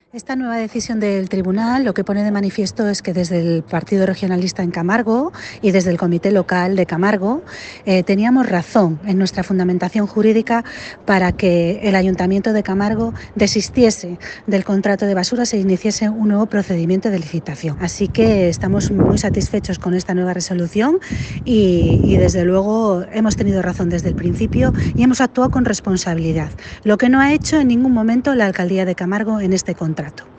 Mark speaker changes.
Speaker 1: Esta nueva decisión del tribunal lo que pone de manifiesto es que desde el Partido Regionalista en Camargo y desde el Comité Local de Camargo teníamos razón en nuestra fundamentación jurídica para que el Ayuntamiento de Camargo desistiese del contrato de basuras e iniciase un nuevo procedimiento de licitación. Así que estamos muy satisfechos con esta nueva resolución y desde luego hemos tenido razón desde el principio y hemos actuado con responsabilidad, lo que no ha hecho en ningún momento la Alcaldía de Camargo en este contrato.